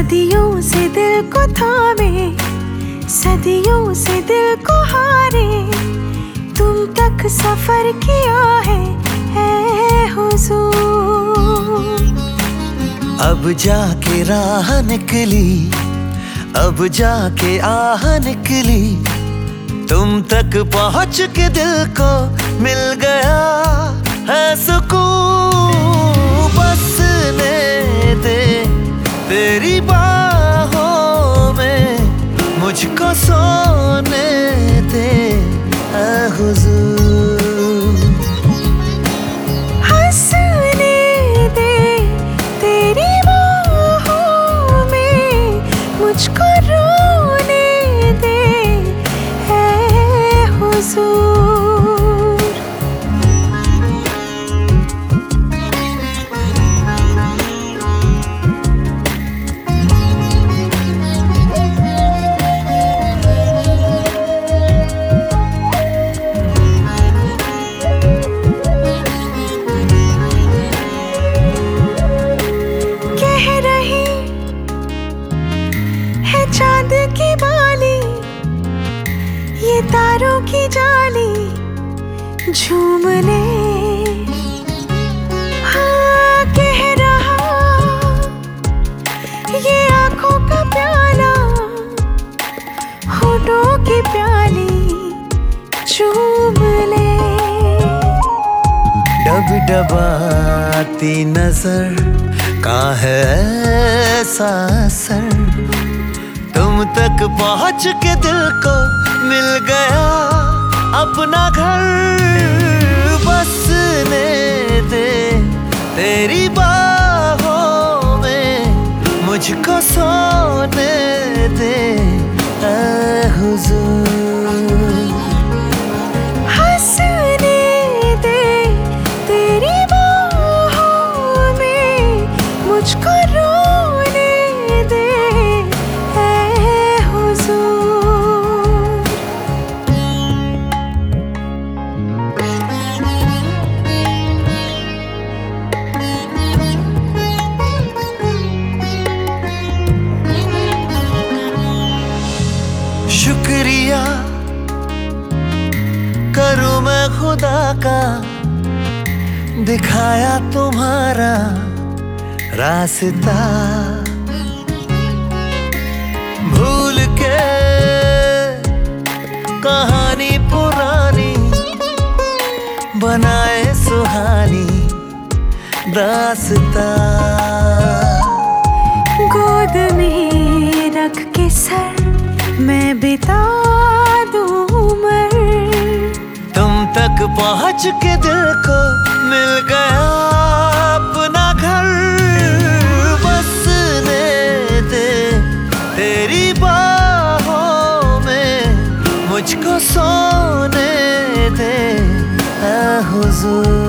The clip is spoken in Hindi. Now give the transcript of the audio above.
सदियों से दिल को थामे, सदियों से दिल को हारे, तुम तक सफर किया है हुजूर। अब जाके राह निकली, अब जाके आह निकली, तुम तक पहुंच के दिल को मिल गया है सुकून। बसने दे तेरी बाहों में, मुझको सोने दे ऐ हुजूर। हंसने दे तेरी बाहों में, मुझको रोने दे ऐ हुजूर। चांद की बाली, ये तारों की जाली झूम ले। हाँ कह रहा ये आंखों का प्याला, होठों की प्याली चूम ले। डब डबाती नजर का है ऐसा असर, तुम तक पहुंच के दिल को मिल गया अपना घर। बसने दे तेरी बाहों में, मुझको सोने दे ऐ हुजूर। हंसने दे तेरी बाहों में, मुझको रोने दे शुक्रिया करूं मैं खुदा का, दिखाया तुम्हारा रास्ता। भूल के कहानी पुरानी, बनाए सुहानी रास्ता। गोद में रख के सर मैं बिता दूं उम्र, तुम तक पहुंच के दिल को मिल गया अपना घर। बसने दे तेरी बाहों में, मुझको सोने दे ऐ हुजूर।